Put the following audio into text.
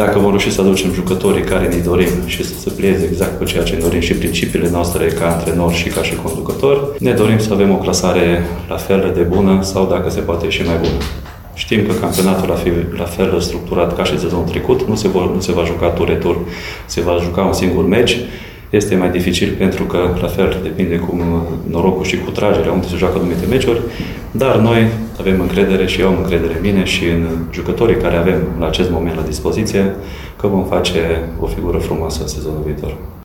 Dacă vom reuși să aducem jucătorii care ne dorim și să se plieze exact cu ceea ce ne dorim și principiile noastre ca antrenori și ca și conducători, ne dorim să avem o clasare la fel de bună sau, dacă se poate, și mai bună. Știm că campionatul va fi la fel structurat ca și sezonul trecut, nu se va juca tur-retur, se va juca un singur meci. Este mai dificil pentru că, la fel, depinde cum norocul și cu tragerea, unde se joacă anumite meciuri, dar noi avem încredere și eu am încredere în mine și în jucătorii care avem la acest moment la dispoziție că vom face o figură frumoasă în sezonul viitor.